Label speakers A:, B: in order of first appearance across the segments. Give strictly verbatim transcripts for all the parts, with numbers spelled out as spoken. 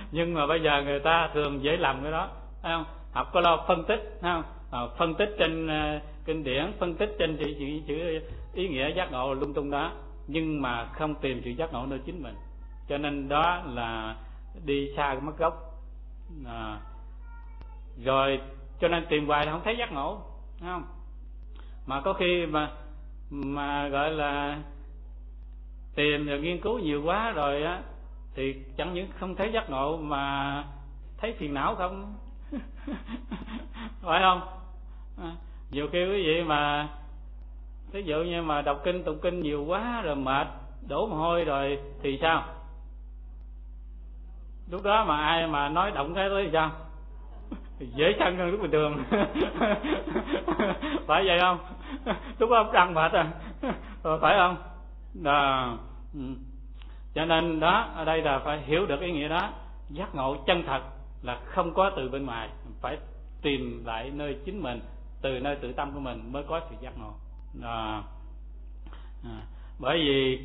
A: Nhưng mà bây giờ người ta thường dễ làm cái đó, thấy không? Học có lo phân tích, thấy không? À, phân tích trên uh, kinh điển, phân tích trên chữ, chữ, chữ ý nghĩa giác ngộ lung tung đó, nhưng mà không tìm sự giác ngộ nơi chính mình, cho nên đó là đi xa cái mất gốc. À, rồi cho nên tìm hoài là không thấy giác ngộ, thấy không? Mà có khi mà mà gọi là tìm rồi nghiên cứu nhiều quá rồi á, thì chẳng những không thấy giác ngộ mà thấy phiền não không. Phải không? À, nhiều khi quý vị mà ví dụ như mà đọc kinh tụng kinh nhiều quá rồi mệt đổ mồ hôi rồi thì sao? Lúc đó mà ai mà nói động cái tới thì sao? Dễ sân hơn lúc bình thường. Phải vậy không? Lúc đó đang mệt rồi, phải không? Đó. Cho nên đó, ở đây là phải hiểu được ý nghĩa đó. Giác ngộ chân thật là không có từ bên ngoài, phải tìm lại nơi chính mình, từ nơi tự tâm của mình mới có sự giác ngộ. À, à, bởi vì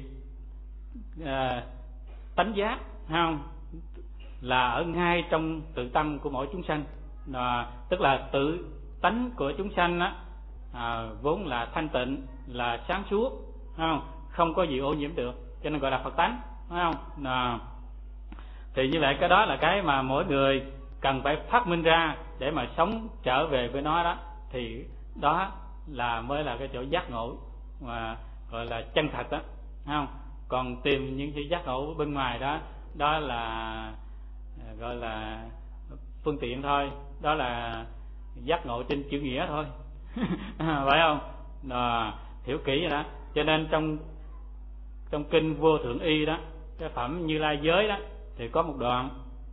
A: à, tánh giác, không, là ở ngay trong tự tâm của mỗi chúng sanh. À, tức là tự tánh của chúng sanh á, à, vốn là thanh tịnh, là sáng suốt, không, không có gì ô nhiễm được, cho nên gọi là Phật tánh, phải không? À, thì như vậy cái đó là cái mà mỗi người cần phải phát minh ra để mà sống trở về với nó đó, thì đó là mới là cái chỗ giác ngộ mà gọi là chân thật đó, không? Còn tìm những cái giác ngộ bên ngoài đó, đó là gọi là phương tiện thôi, đó là giác ngộ trên chữ nghĩa thôi. Phải không? Đó, hiểu kỹ rồi đó. Cho nên trong trong kinh Vô Thượng Y đó, cái phẩm Như Lai giới đó, thì có một đoạn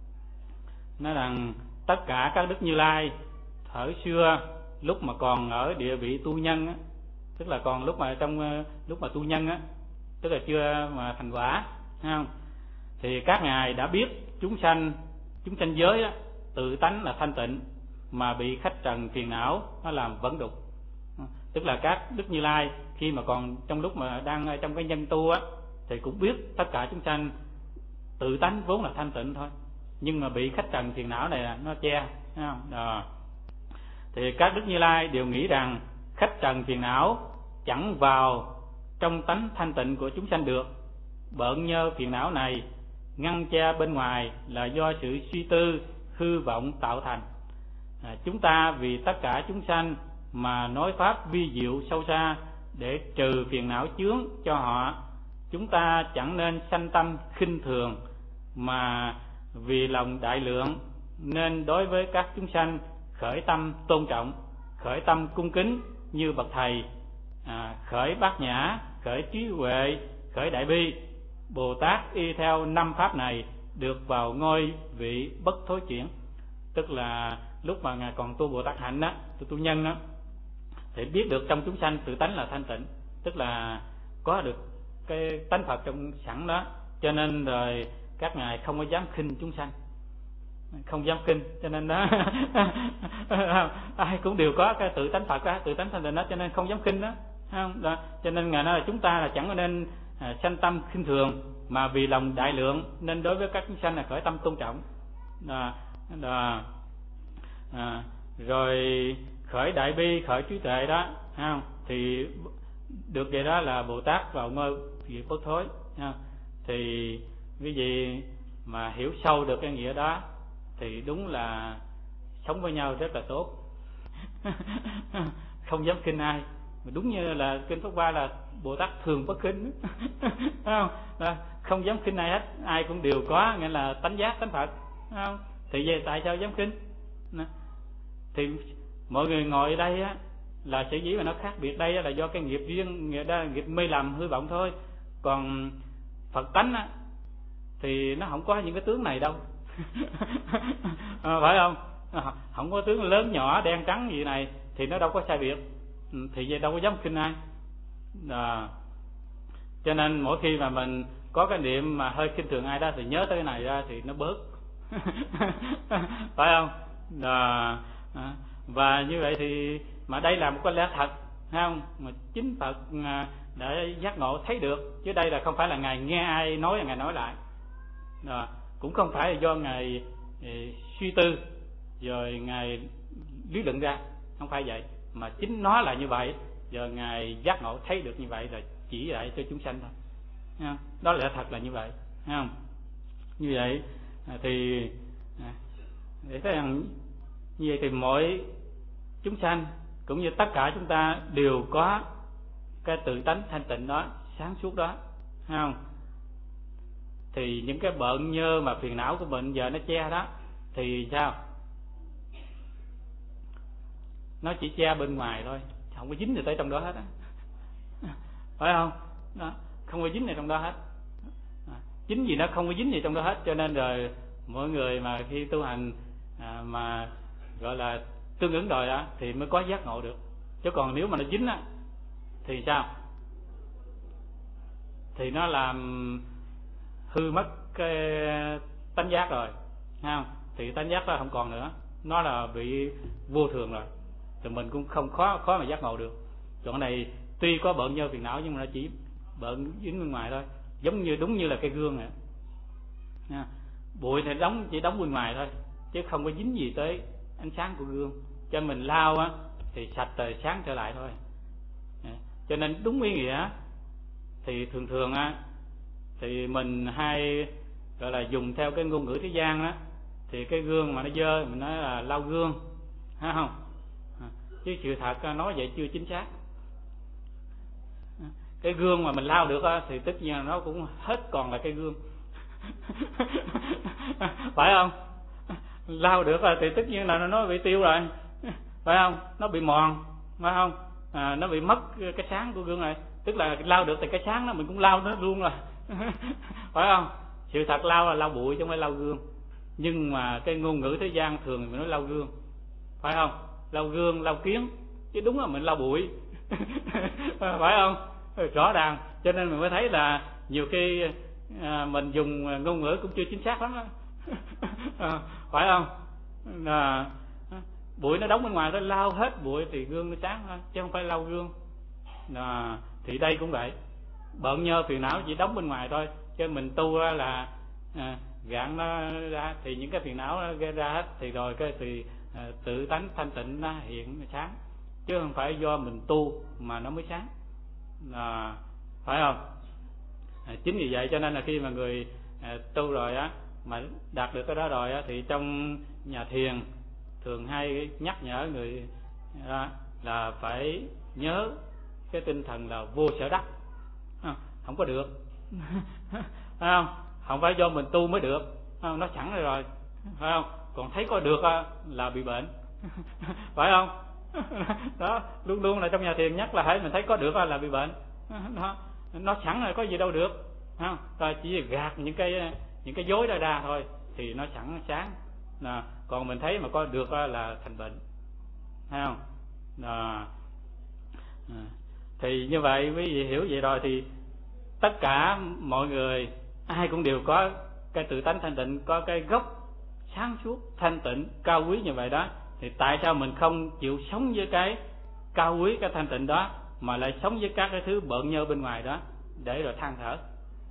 A: nói rằng tất cả các đức Như Lai thời xưa lúc mà còn ở địa vị tu nhân á, tức là còn lúc mà trong lúc mà tu nhân á, tức là chưa mà thành quả, thấy không? Thì các ngài đã biết chúng sanh chúng sanh giới á, tự tánh là thanh tịnh mà bị khách trần phiền não nó làm vẫn đục. Tức là các đức Như Lai khi mà còn trong lúc mà đang trong cái nhân tu á, thì cũng biết tất cả chúng sanh tự tánh vốn là thanh tịnh thôi, nhưng mà bị khách trần phiền não này nó che, thấy không? Đó. Thì các đức Như Lai đều nghĩ rằng khách trần phiền não chẳng vào trong tánh thanh tịnh của chúng sanh được. Bợn nhơ phiền não này ngăn che bên ngoài là do sự suy tư hư vọng tạo thành. À, chúng ta vì tất cả chúng sanh mà nói pháp vi diệu sâu xa để trừ phiền não chướng cho họ. Chúng ta chẳng nên sanh tâm khinh thường, mà vì lòng đại lượng nên đối với các chúng sanh khởi tâm tôn trọng, khởi tâm cung kính như bậc thầy, à, khởi bát nhã, khởi trí huệ, khởi đại bi. Bồ Tát y theo năm pháp này được vào ngôi vị bất thối chuyển. Tức là lúc mà ngài còn tu Bồ Tát hạnh á, tu tu nhân á, thì biết được trong chúng sanh tự tánh là thanh tịnh, tức là có được cái tánh Phật trong sẵn đó, cho nên rồi các ngài không có dám khinh chúng sanh, không dám khinh, cho nên đó ai cũng đều có cái tự tánh Phật đó, tự tánh thanh tịnh đó, cho nên không dám khinh đó, không? Đó. Cho nên ngài nói là chúng ta là chẳng có nên à, sanh tâm khinh thường, mà vì lòng đại lượng nên đối với các chúng sanh là khởi tâm tôn trọng. Đó. Đó. À, rồi khởi đại bi, khởi trí tuệ đó, không? Thì được vậy đó là Bồ Tát vào ngôi vị bất thối, không? Thì quý vị mà hiểu sâu được cái nghĩa đó thì đúng là sống với nhau rất là tốt. Không dám khinh ai, đúng như là kinh Pháp Hoa là Bồ Tát thường bất khinh. Không? Đó, không dám khinh ai hết, ai cũng đều có nghĩa là tánh giác tánh Phật, không? Thì về tại sao dám khinh? Thì mọi người ngồi ở đây á, là sở dĩ mà nó khác biệt đây là do cái nghiệp riêng, nghiệp, đó, nghiệp mê lầm hư vọng thôi. Còn Phật tánh á, thì nó không có những cái tướng này đâu. À, phải không? Không có tướng lớn nhỏ đen trắng gì này thì nó đâu có sai biệt, thì vậy đâu có dám khinh ai. À, cho nên mỗi khi mà mình có cái niệm mà hơi khinh thường ai đó thì nhớ tới cái này ra thì nó bớt. Phải không? À, à, và như vậy thì mà đây là một cái lẽ thật, thấy không? Mà chính Phật để giác ngộ thấy được, chứ đây là không phải là ngài nghe ai nói là ngài nói lại. À, cũng không phải là do ngài suy tư rồi ngài lý luận ra, không phải vậy, mà chính nó là như vậy, giờ ngài giác ngộ thấy được như vậy là chỉ lại cho chúng sanh thôi. Nha. Đó là thật là như vậy, thấy không? Như vậy thì để thấy rằng như vậy thì mỗi chúng sanh cũng như tất cả chúng ta đều có cái tự tánh thanh tịnh đó, sáng suốt đó, thấy không? Thì những cái bợn nhơ mà phiền não của mình giờ nó che đó thì sao? Nó chỉ che bên ngoài thôi, không có dính gì tới trong đó hết á, phải không? Đó, không có dính gì trong đó hết. Chính vì nó không có dính gì trong đó hết, cho nên rồi mỗi người mà khi tu hành à, mà gọi là tương ứng rồi đó thì mới có giác ngộ được. Chứ còn nếu mà nó dính á thì sao? Thì nó làm hư mất cái tánh giác rồi, thấy không? Thì tánh giác đó không còn nữa, nó là bị vô thường rồi, thì mình cũng không khó khó mà giác ngộ được. Chỗ này tuy có bợn nhơ phiền não nhưng mà nó chỉ bợn dính bên ngoài thôi, giống như đúng như là cái gương này. Nha. Bụi thì đóng chỉ đóng bên ngoài thôi, chứ không có dính gì tới ánh sáng của gương. Cho mình lau á thì sạch rồi sáng trở lại thôi. Cho nên đúng ý nghĩa thì thường thường á thì mình hay gọi là dùng theo cái ngôn ngữ thế gian á, thì cái gương mà nó dơ mình nói là lau gương, thấy không? Chứ sự thật nói vậy chưa chính xác. Cái gương mà mình lau được á thì tất nhiên là nó cũng hết còn là cái gương. Phải không? Lau được rồi thì tất nhiên là nó bị tiêu rồi, phải không? Nó bị mòn, phải không? À, nó bị mất cái sáng của gương này. Tức là lau được thì cái sáng đó mình cũng lau nó luôn rồi. Phải không? Sự thật lau là lau bụi chứ không phải lau gương. Nhưng mà cái ngôn ngữ thế gian thường mình nói lau gương, phải không? Lau gương, lau kiến, chứ đúng là mình lau bụi. Phải không? Rõ ràng, cho nên mình mới thấy là nhiều khi à, mình dùng ngôn ngữ cũng chưa chính xác lắm đó. À, phải không? À, bụi nó đóng bên ngoài, nó lau hết bụi thì gương nó sáng thôi, chứ không phải lau gương. À, thì đây cũng vậy, bợn nhơ phiền não chỉ đóng bên ngoài thôi, chứ mình tu ra là à, gạn nó ra thì những cái phiền não nó gây ra hết, thì rồi cái thì à, tự tánh thanh tịnh nó hiện nó sáng, chứ không phải do mình tu mà nó mới sáng. À, phải không? À, chính vì vậy cho nên là khi mà người à, tu rồi á, mà đạt được cái đó rồi á, thì trong nhà thiền thường hay nhắc nhở người à, là phải nhớ cái tinh thần là vô sở đắc. À, không có được. Phải không? Không phải do mình tu mới được, không, nó sẵn rồi rồi, phải không? Còn thấy có được á, là bị bệnh. Phải không? Đó, luôn luôn là trong nhà thiền nhắc là hãy mình thấy có được là bị bệnh. Đó, nó sẵn rồi có gì đâu được, không? Ta chỉ gạt những cái những cái dối ra ra thôi thì nó sẵn sáng. Đó, còn mình thấy mà có được là thành bệnh, thấy không? Đó. Thì như vậy quý vị hiểu vậy rồi thì tất cả mọi người ai cũng đều có cái tự tánh thanh tịnh, có cái gốc sáng suốt thanh tịnh cao quý như vậy đó, thì tại sao mình không chịu sống với cái cao quý cái thanh tịnh đó mà lại sống với các cái thứ bợn nhơ bên ngoài đó để rồi than thở?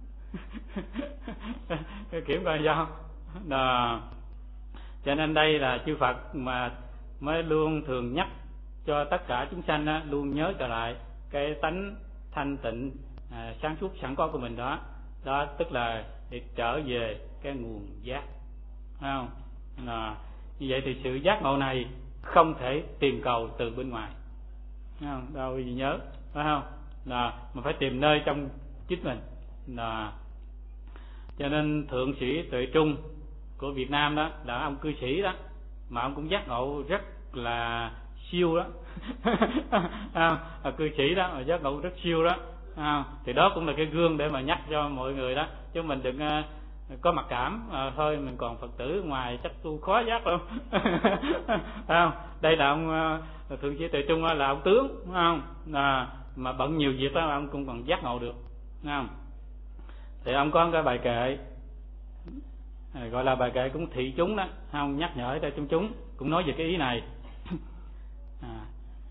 A: Kiểu coi sao đó. Cho nên đây là chư Phật mà mới luôn thường nhắc cho tất cả chúng sanh đó, luôn nhớ trở lại cái tánh thanh tịnh à, sáng suốt sẵn có của mình đó. Đó tức là để trở về cái nguồn giác, phải không? À, như vậy thì sự giác ngộ này không thể tìm cầu từ bên ngoài, phải không? Đâu gì nhớ, phải không? Là mà phải tìm nơi trong chính mình. Là cho nên thượng sĩ Tuệ Trung của Việt Nam đó là ông cư sĩ đó, mà ông cũng giác ngộ rất là siêu đó. À, cư sĩ đó mà giác ngộ rất siêu đó. À, thì đó cũng là cái gương để mà nhắc cho mọi người đó, chứ mình đừng uh, có mặc cảm à, thôi mình còn Phật tử ngoài chắc tu khó giác lắm. À, đây là ông uh, thượng sĩ Tuệ Trung là ông tướng, đúng không? À, mà bận nhiều việc đó ông cũng còn giác ngộ được, đúng không? Thì ông có cái bài kệ à, gọi là bài kệ cũng thị chúng đó, không, nhắc nhở cho chúng chúng cũng nói về cái ý này. À,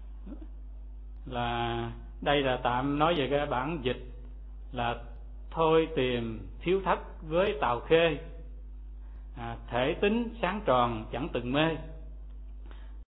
A: là đây là tạm nói về cái bản dịch là thôi tìm thiếu thất với Tào Khê, à, thể tính sáng tròn chẳng từng mê.